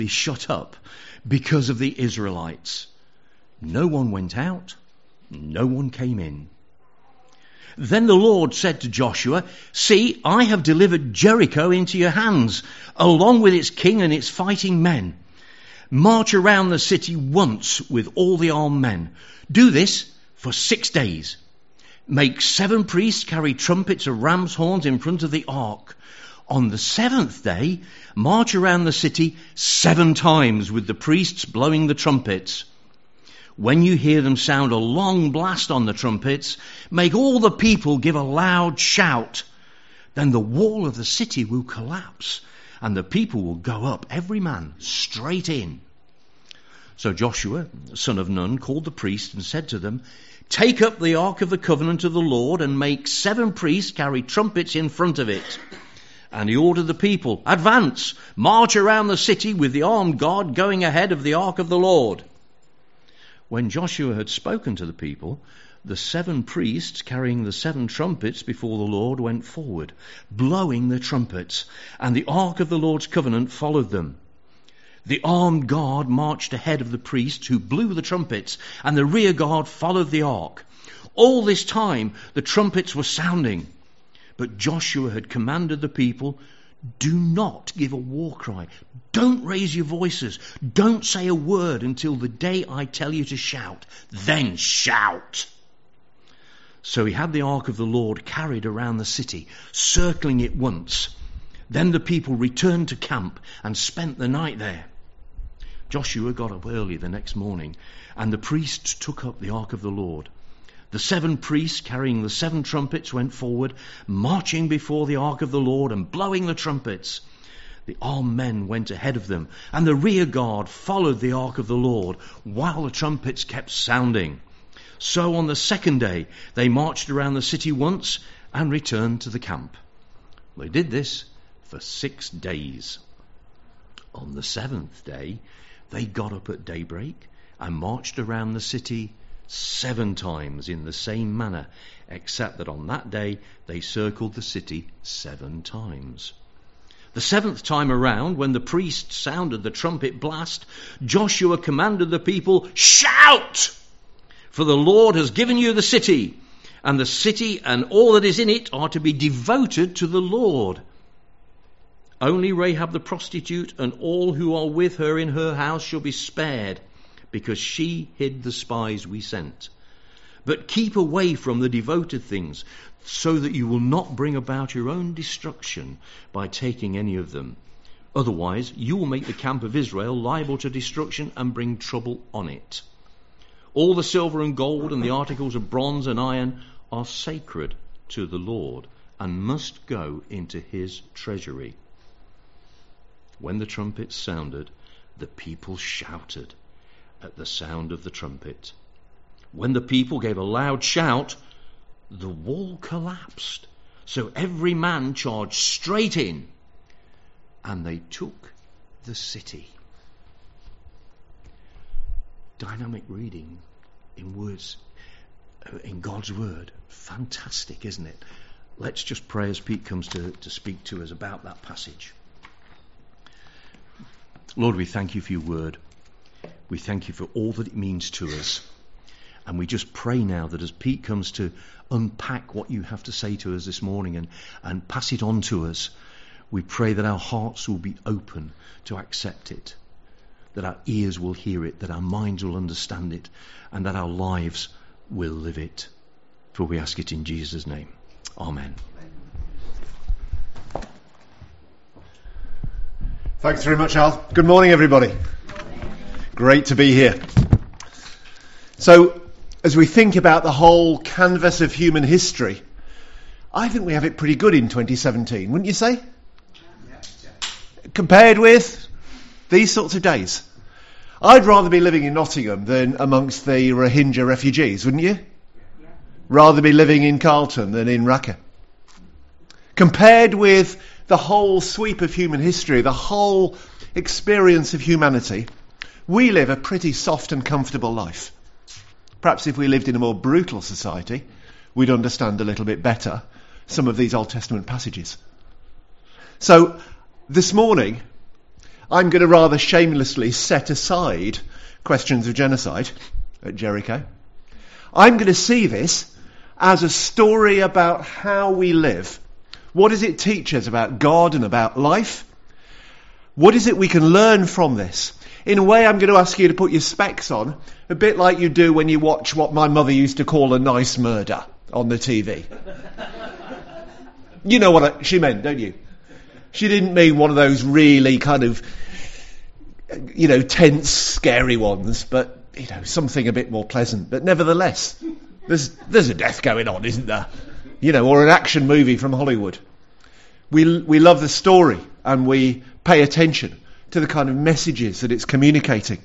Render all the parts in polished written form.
be shut up because of the Israelites. No one went out, no one came in. Then the Lord said to Joshua, "See, I have delivered Jericho into your hands, along with its king and its fighting men. March around the city once with all the armed men. Do this for 6 days. Make 7 priests carry trumpets of ram's horns in front of the ark. On the 7th day, march around the city 7 times with the priests blowing the trumpets. When you hear them sound a long blast on the trumpets, make all the people give a loud shout. Then the wall of the city will collapse, and the people will go up, every man straight in." So Joshua, son of Nun, called the priests and said to them, "Take up the ark of the covenant of the Lord and make 7 priests carry trumpets in front of it." And he ordered the people, "Advance, march around the city with the armed guard going ahead of the ark of the Lord." When Joshua had spoken to the people, the 7 priests carrying the 7 trumpets before the Lord went forward, blowing the trumpets, and the ark of the Lord's covenant followed them. The armed guard marched ahead of the priests who blew the trumpets, and the rear guard followed the ark. All this time the trumpets were sounding. But Joshua had commanded the people, "Do not give a war cry. Don't raise your voices. Don't say a word until the day I tell you to shout. Then shout." So he had the ark of the Lord carried around the city, circling it once. Then the people returned to camp and spent the night there. Joshua got up early the next morning, and the priests took up the ark of the Lord. The 7 priests carrying the 7 trumpets went forward, marching before the ark of the Lord and blowing the trumpets. The armed men went ahead of them, and the rear guard followed the ark of the Lord while the trumpets kept sounding. So on the 2nd day they marched around the city once and returned to the camp. They did this for 6 days. On the 7th day they got up at daybreak and marched around the city 7 times in the same manner, except that on that day they circled the city 7 times. The 7th time around, when the priest sounded the trumpet blast, Joshua commanded the people, "Shout! For the Lord has given you the city, and the city and all that is in it are to be devoted to the Lord. Only Rahab the prostitute and all who are with her in her house shall be spared, because she hid the spies we sent. But keep away from the devoted things, so that you will not bring about your own destruction by taking any of them. Otherwise, you will make the camp of Israel liable to destruction and bring trouble on it. All the silver and gold and the articles of bronze and iron are sacred to the Lord and must go into his treasury." When the trumpet sounded, the people shouted at the sound of the trumpet. When the people gave a loud shout, the wall collapsed, so every man charged straight in, and they took the city. Dynamic reading in words, in God's word. Fantastic, isn't it? Let's just pray as Pete comes to speak to us about that passage. Lord, we thank you for your word. We thank you for all that it means to us. And we just pray now that as Pete comes to unpack what you have to say to us this morning and pass it on to us, we pray that our hearts will be open to accept it, that our ears will hear it, that our minds will understand it, and that our lives will live it. For we ask it in Jesus' name. Amen. Thanks very much, Al. Good morning, everybody. Great to be here. So, as we think about the whole canvas of human history, I think we have it pretty good in 2017, wouldn't you say? Compared with these sorts of days. I'd rather be living in Nottingham than amongst the Rohingya refugees, wouldn't you? Rather be living in Carlton than in Raqqa. Compared with the whole sweep of human history, the whole experience of humanity, we live a pretty soft and comfortable life. Perhaps if we lived in a more brutal society, we'd understand a little bit better some of these Old Testament passages. So, this morning, I'm going to rather shamelessly set aside questions of genocide at Jericho. I'm going to see this as a story about how we live. What does it teach us about God and about life? What is it we can learn from this? In a way, I'm going to ask you to put your specs on, a bit like you do when you watch what my mother used to call a nice murder on the TV. You know what she meant, don't you? She didn't mean one of those really kind of, tense, scary ones, but, something a bit more pleasant. But nevertheless, there's a death going on, isn't there? Or an action movie from Hollywood. We love the story and we pay attention to the kind of messages that it's communicating.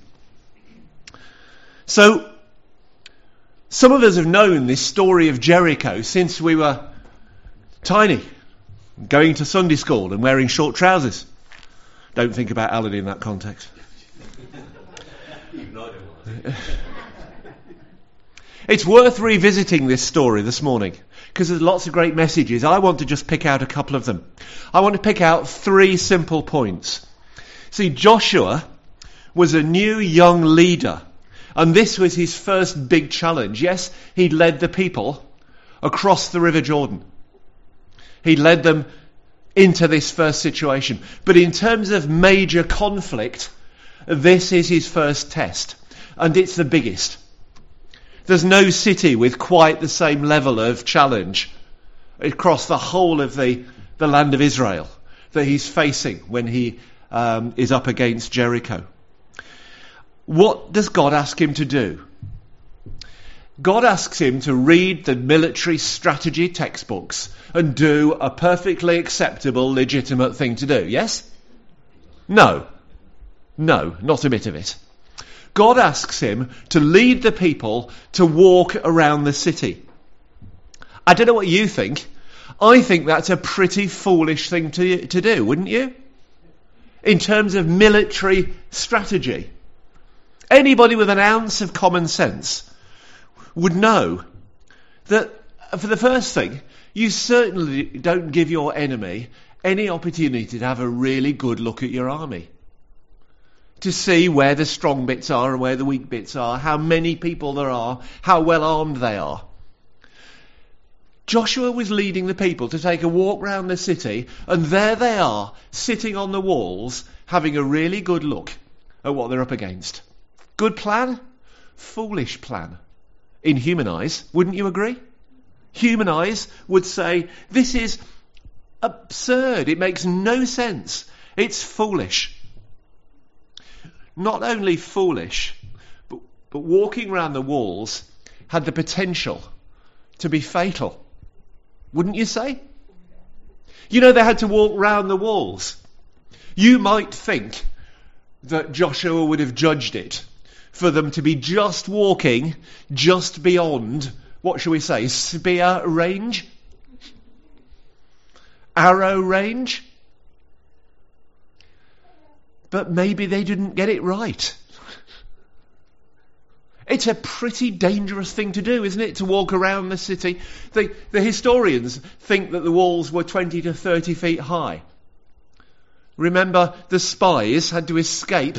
So, some of us have known this story of Jericho since we were tiny, going to Sunday school and wearing short trousers. Don't think about Alan in that context. It's worth revisiting this story this morning because there's lots of great messages. I want to just pick out a couple of them. I want to pick out 3 simple points. See, Joshua was a new young leader, and this was his first big challenge. Yes, he'd led the people across the River Jordan. He led them into this first situation. But in terms of major conflict, this is his first test. And it's the biggest. There's no city with quite the same level of challenge across the whole of the land of Israel that he's facing when he is up against Jericho. What does God ask him to do? God asks him to read the military strategy textbooks and do a perfectly acceptable, legitimate thing to do. Yes? No. No, not a bit of it. God asks him to lead the people to walk around the city. I don't know what you think. I think that's a pretty foolish thing to do, wouldn't you? In terms of military strategy. Anybody with an ounce of common sense would know that, for the first thing, you certainly don't give your enemy any opportunity to have a really good look at your army. To see where the strong bits are and where the weak bits are, how many people there are, how well armed they are. Joshua was leading the people to take a walk round the city, and there they are, sitting on the walls, having a really good look at what they're up against. Good plan? Foolish plan. In human eyes, wouldn't you agree? Human eyes would say, this is absurd, it makes no sense, it's foolish. Not only foolish, but walking around the walls had the potential to be fatal. Wouldn't you say? They had to walk round the walls. You might think that Joshua would have judged it for them to be just walking just beyond, what shall we say, spear range? Arrow range? But maybe they didn't get it right. It's a pretty dangerous thing to do, isn't it? To walk around the city. The historians think that the walls were 20 to 30 feet high. Remember, the spies had to escape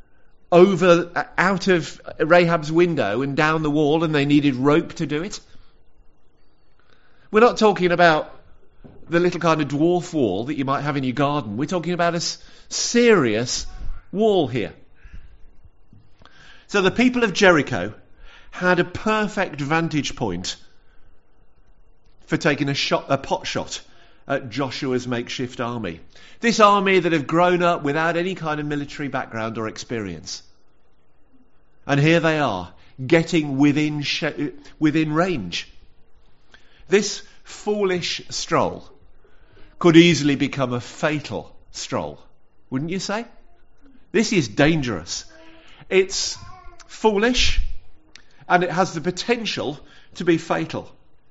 out of Rahab's window and down the wall, and they needed rope to do it. We're not talking about the little kind of dwarf wall that you might have in your garden. We're talking about a serious wall here. So the people of Jericho had a perfect vantage point for taking a pot shot at Joshua's makeshift army. This army that had grown up without any kind of military background or experience. And here they are, getting within range. This foolish stroll could easily become a fatal stroll, wouldn't you say? This is dangerous. It's foolish, and it has the potential to be fatal.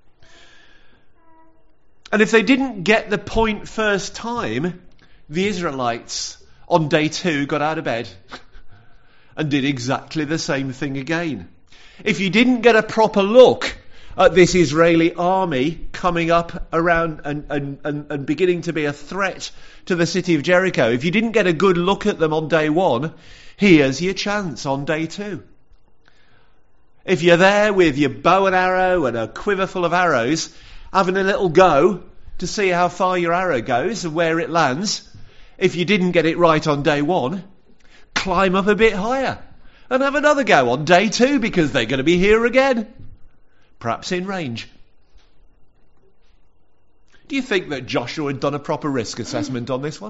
And if they didn't get the point first time, the Israelites on day 2 got out of bed and did exactly the same thing again. If you didn't get a proper look this Israeli army coming up around and beginning to be a threat to the city of Jericho. If you didn't get a good look at them on day one, here's your chance on day two. If you're there with your bow and arrow and a quiver full of arrows, having a little go to see how far your arrow goes and where it lands, if you didn't get it right on day one, climb up a bit higher and have another go on day two, because they're going to be here again. Perhaps in range. Do you think that Joshua had done a proper risk assessment on this one?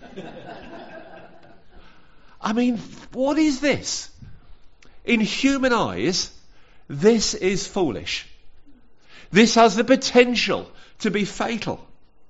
I mean, what is this? In human eyes, this is foolish. This has the potential to be fatal.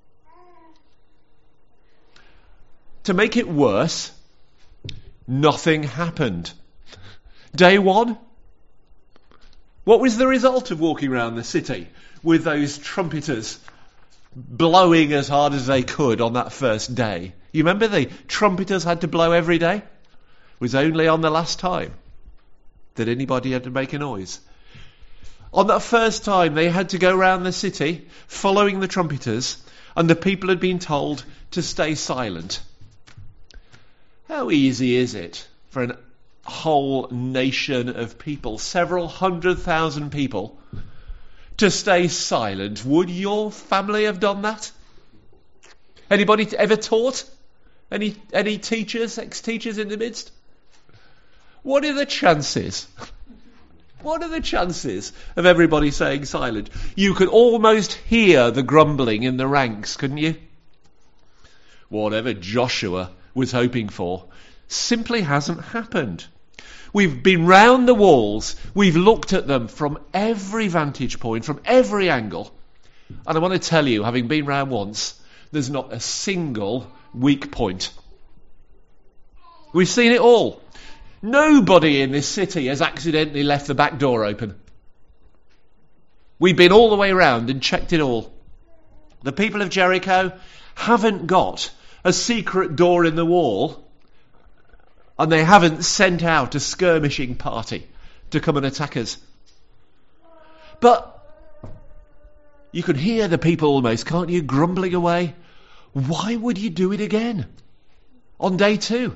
To make it worse, nothing happened. Day one, what was the result of walking around the city with those trumpeters blowing as hard as they could on that first day? You remember the trumpeters had to blow every day? It was only on the last time that anybody had to make a noise. On that first time, they had to go around the city following the trumpeters, and the people had been told to stay silent. How easy is it for a whole nation of people, several 100,000 people, to stay silent? Would your family have done that? Anybody ever taught? Any teachers, ex-teachers in the midst? What are the chances? What are the chances of everybody staying silent? You could almost hear the grumbling in the ranks, couldn't you? Whatever Joshua was hoping for simply hasn't happened. We've been round the walls. We've looked at them from every vantage point, from every angle. And I want to tell you, having been round once, there's not a single weak point. We've seen it all. Nobody in this city has accidentally left the back door open. We've been all the way around and checked it all. The people of Jericho haven't got a secret door in the wall, and they haven't sent out a skirmishing party to come and attack us. But you can hear the people almost, can't you, grumbling away. Why would you do it again on day two?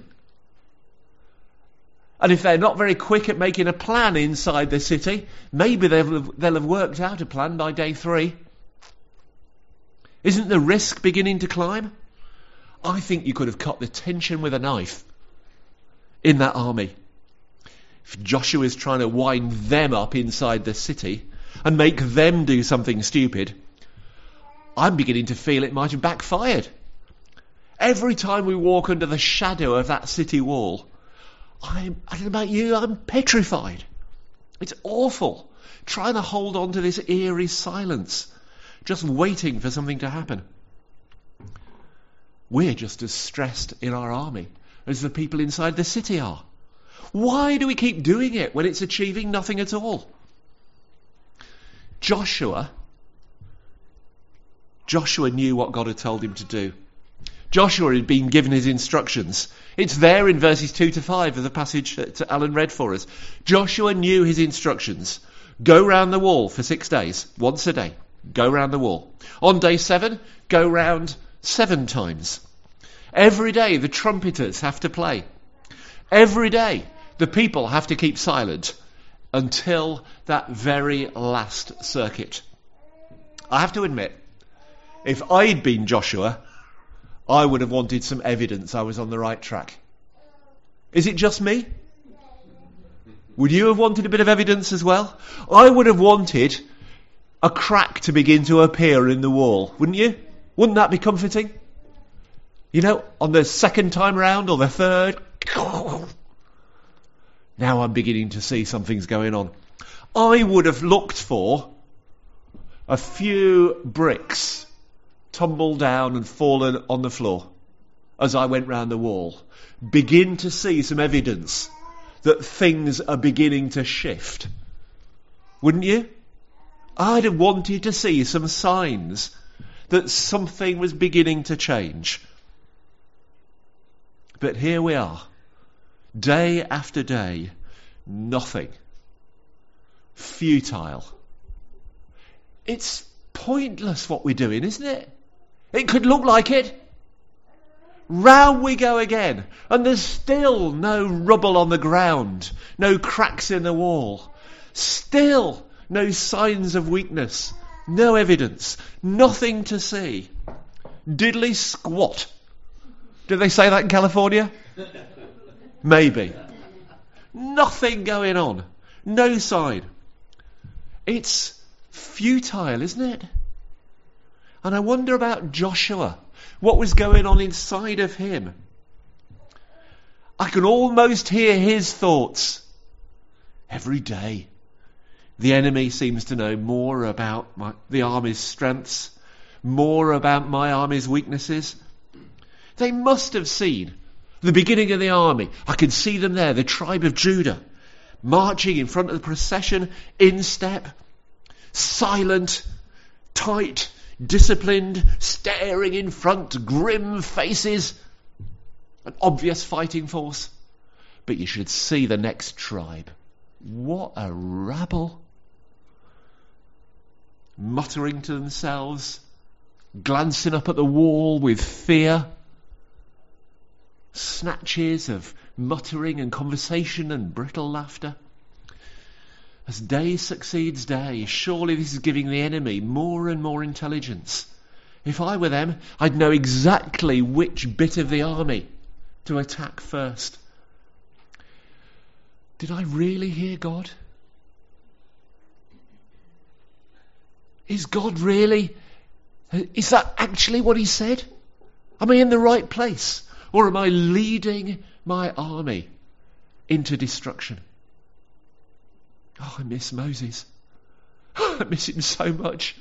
And if they're not very quick at making a plan inside the city, maybe they'll have worked out a plan by day three. Isn't the risk beginning to climb? I think you could have cut the tension with a knife in that army. If Joshua is trying to wind them up inside the city and make them do something stupid, I'm beginning to feel it might have backfired. Every time we walk under the shadow of that city wall, I don't know about you, I'm petrified. It's awful, trying to hold on to this eerie silence, just waiting for something to happen. We're just as stressed in our army as the people inside the city are. Why do we keep doing it when it's achieving nothing at all? Joshua knew what God had told him to do. Joshua had been given his instructions. It's there in verses 2 to 5 of the passage that Alan read for us. Joshua knew his instructions. Go round the wall for 6 days, once a day. Go round the wall. On day 7, go round 7 times. Every day the trumpeters have to play. Every day the people have to keep silent until that very last circuit. I have to admit, if I'd been Joshua, I would have wanted some evidence I was on the right track. Is it just me? Would you have wanted a bit of evidence as well? I would have wanted a crack to begin to appear in the wall, wouldn't you? Wouldn't that be comforting? You know, on the second time round or the third, now I'm beginning to see something's going on. I would have looked for a few bricks tumbled down and fallen on the floor as I went round the wall. Begin to see some evidence that things are beginning to shift. Wouldn't you? I'd have wanted to see some signs that something was beginning to change. But here we are, day after day, nothing. Futile. It's pointless what we're doing, isn't it? It could look like it. Round we go again, and there's still no rubble on the ground, no cracks in the wall, still no signs of weakness, no evidence, nothing to see. Diddly squat. Do they say that in California? Maybe. Nothing going on, no sign. It's futile, isn't it? And I wonder about Joshua. What was going on inside of him? I can almost hear his thoughts. Every day, the enemy seems to know more about the army's strengths, more about my army's weaknesses. They must have seen the beginning of the army. I can see them there, the tribe of Judah, marching in front of the procession, in step, silent, tight, disciplined, staring in front, grim faces, an obvious fighting force. But you should see the next tribe. What a rabble. Muttering to themselves, glancing up at the wall with fear. Snatches of muttering and conversation and brittle laughter. As day succeeds day, surely this is giving the enemy more and more intelligence. If I were them, I'd know exactly which bit of the army to attack first. Did I really hear God? Is God really? Is that actually what he said? Am I in the right place? Or am I leading my army into destruction? Oh, I miss Moses. I miss him so much.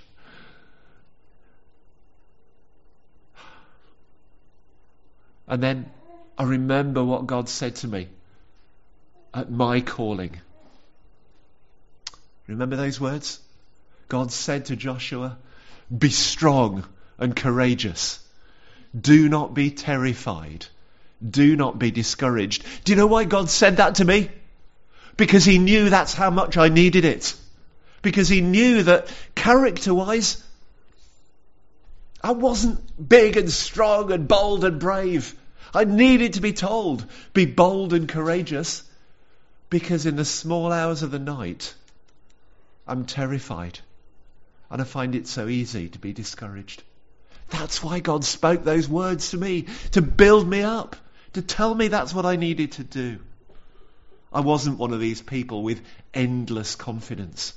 And then I remember what God said to me at my calling. Remember those words? God said to Joshua, "Be strong and courageous. Do not be terrified. Do not be discouraged." Do you know why God said that to me? Because he knew that's how much I needed it. Because he knew that character-wise, I wasn't big and strong and bold and brave. I needed to be told, be bold and courageous. Because in the small hours of the night, I'm terrified. And I find it so easy to be discouraged. That's why God spoke those words to me, to build me up, to tell me that's what I needed to do. I wasn't one of these people with endless confidence.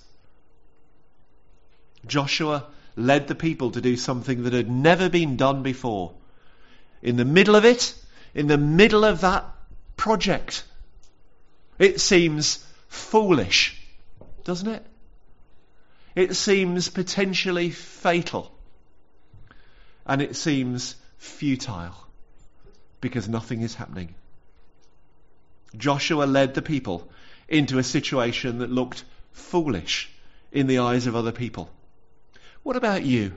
Joshua led the people to do something that had never been done before. In the middle of it, in the middle of that project, it seems foolish, doesn't it? It seems potentially fatal. And it seems futile because nothing is happening. Joshua led the people into a situation that looked foolish in the eyes of other people. What about you?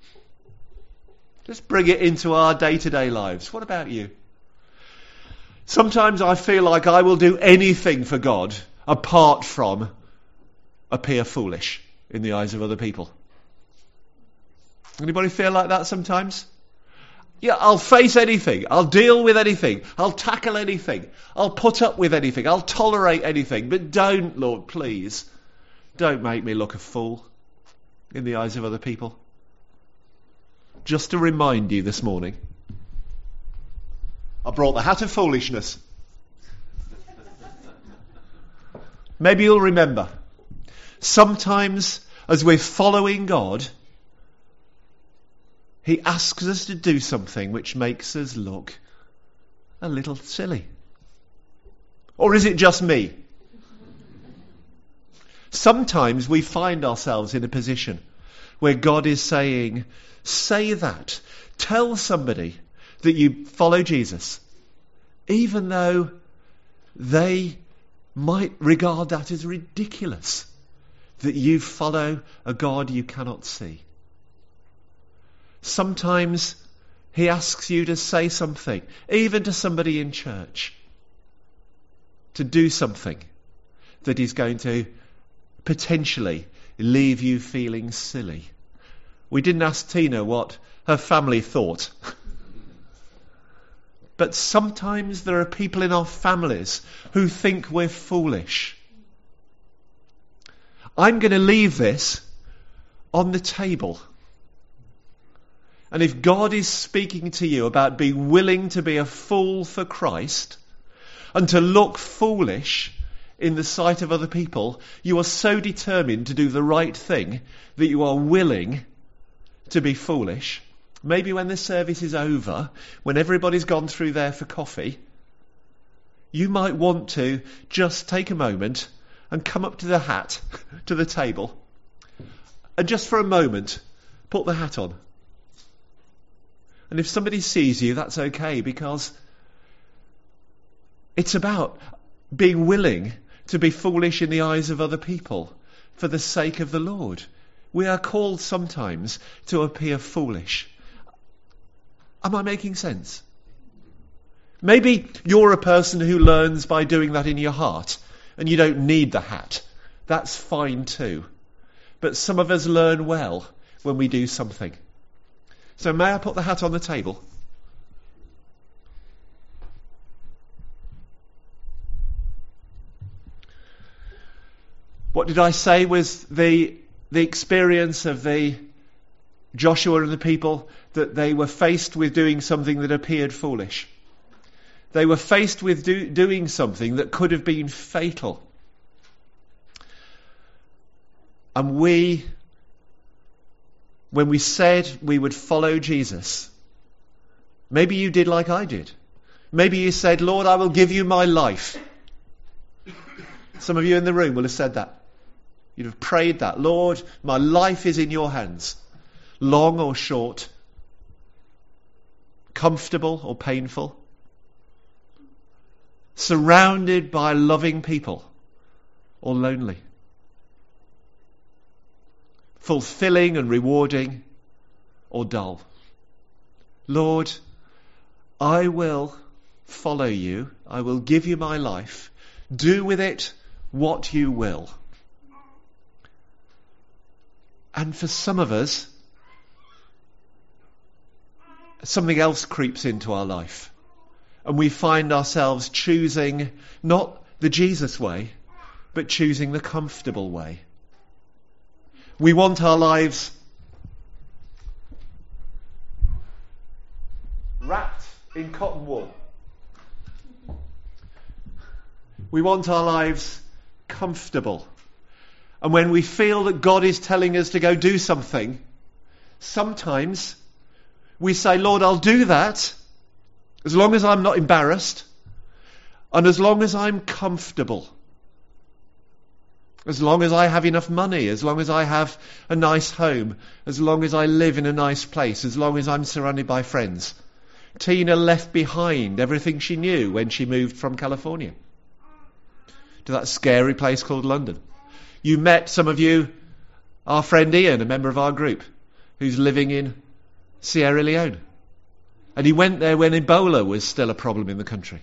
Just bring it into our day-to-day lives. What about you? Sometimes I feel like I will do anything for God apart from appear foolish in the eyes of other people. Anybody feel like that sometimes? Yeah, I'll face anything. I'll deal with anything. I'll tackle anything. I'll put up with anything. I'll tolerate anything. But don't, Lord, please, don't make me look a fool in the eyes of other people. Just to remind you this morning, I brought the hat of foolishness. Maybe you'll remember. Sometimes, as we're following God, he asks us to do something which makes us look a little silly. Or is it just me? Sometimes we find ourselves in a position where God is saying, say that. Tell somebody that you follow Jesus, even though they might regard that as ridiculous, that you follow a God you cannot see. Sometimes he asks you to say something, even to somebody in church, to do something that is going to potentially leave you feeling silly. We didn't ask Tina what her family thought. But sometimes there are people in our families who think we're foolish. I'm going to leave this on the table. And if God is speaking to you about being willing to be a fool for Christ and to look foolish in the sight of other people, you are so determined to do the right thing that you are willing to be foolish. Maybe when the service is over, when everybody's gone through there for coffee, you might want to just take a moment and come up to the table, and just for a moment, put the hat on. And if somebody sees you, that's okay, because it's about being willing to be foolish in the eyes of other people for the sake of the Lord. We are called sometimes to appear foolish. Am I making sense? Maybe you're a person who learns by doing that in your heart, and you don't need the hat. That's fine too. But some of us learn well when we do something. So may I put the hat on the table? What did I say was the experience of the Joshua and the people, that they were faced with doing something that appeared foolish. They were faced with doing something that could have been fatal. And when we said we would follow Jesus, maybe you did like I did. Maybe you said, Lord, I will give you my life. Some of you in the room will have said that. You'd have prayed that. Lord, my life is in your hands. Long or short. Comfortable or painful. Surrounded by loving people or lonely. Fulfilling and rewarding or dull. Lord, I will follow you. I will give you my life. Do with it what you will. And for some of us, something else creeps into our life. And we find ourselves choosing not the Jesus way, but choosing the comfortable way. We want our lives wrapped in cotton wool. We want our lives comfortable. And when we feel that God is telling us to go do something, sometimes we say, Lord, I'll do that as long as I'm not embarrassed and as long as I'm comfortable. As long as I have enough money, as long as I have a nice home, as long as I live in a nice place, as long as I'm surrounded by friends. Tina left behind everything she knew when she moved from California to that scary place called London. You met, some of you, our friend Ian, a member of our group, who's living in Sierra Leone. And he went there when Ebola was still a problem in the country.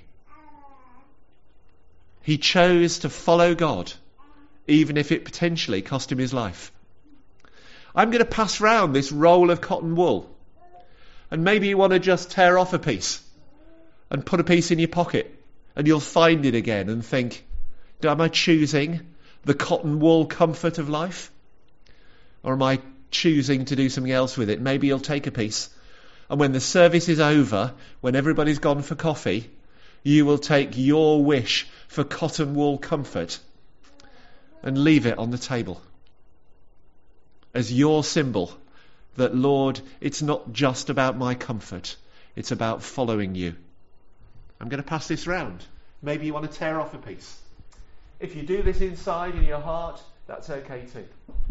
He chose to follow God, even if it potentially cost him his life. I'm going to pass round this roll of cotton wool. And maybe you want to just tear off a piece and put a piece in your pocket, and you'll find it again and think, am I choosing the cotton wool comfort of life? Or am I choosing to do something else with it? Maybe you'll take a piece, and when the service is over, when everybody's gone for coffee, you will take your wish for cotton wool comfort and leave it on the table as your symbol that, Lord, it's not just about my comfort, it's about following you. I'm going to pass this round. Maybe you want to tear off a piece. If you do this inside in your heart, that's okay too.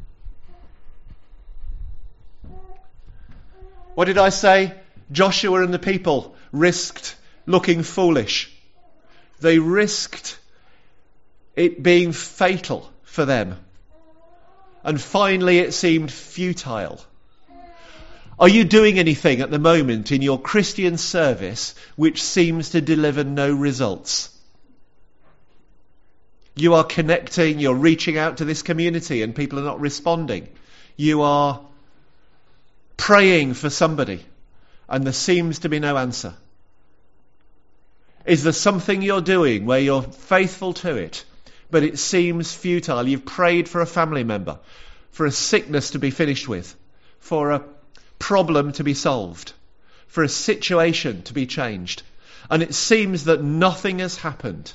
What did I say? Joshua and the people risked looking foolish. They risked it being fatal for them. And finally it seemed futile. Are you doing anything at the moment in your Christian service which seems to deliver no results? You are connecting, you're reaching out to this community and people are not responding. You are praying for somebody and there seems to be no answer. Is there something you're doing where you're faithful to it, but it seems futile? You've prayed for a family member, for a sickness to be finished with, for a problem to be solved, for a situation to be changed, and it seems that nothing has happened.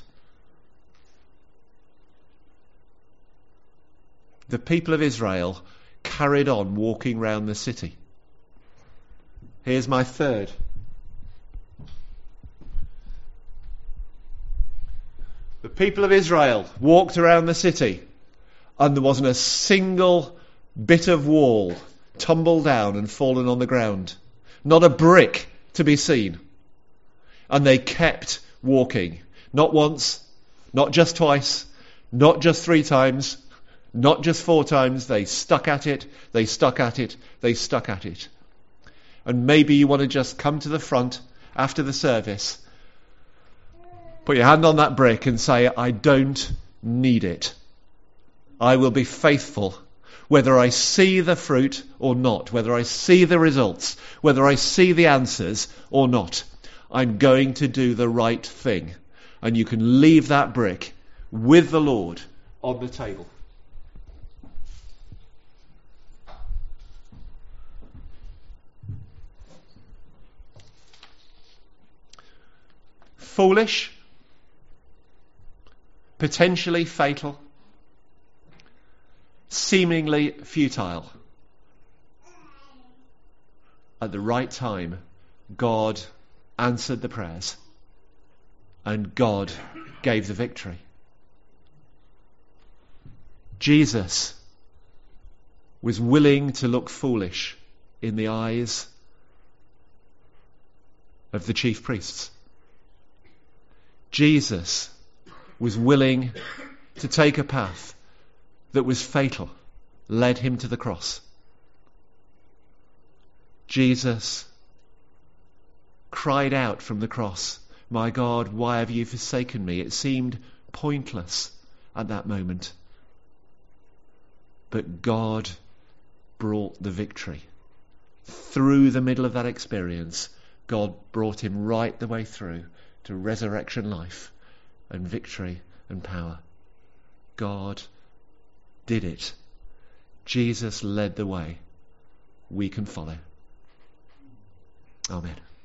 The people of Israel carried on walking round the city. Here's my third. The people of Israel walked around the city and there wasn't a single bit of wall tumbled down and fallen on the ground. Not a brick to be seen. And they kept walking. Not once, not just twice, not just 3 times, not just 4 times. They stuck at it, they stuck at it, they stuck at it. And maybe you want to just come to the front after the service, put your hand on that brick and say, I don't need it. I will be faithful whether I see the fruit or not, whether I see the results, whether I see the answers or not. I'm going to do the right thing. And you can leave that brick with the Lord on the table. Foolish, potentially fatal, seemingly futile. At the right time, God answered the prayers and God gave the victory. Jesus was willing to look foolish in the eyes of the chief priests. Jesus was willing to take a path that was fatal, led him to the cross. Jesus cried out from the cross, "My God, why have you forsaken me?" It seemed pointless at that moment. But God brought the victory. Through the middle of that experience, God brought him right the way through to resurrection life and victory and power. God did it. Jesus led the way. We can follow. Amen.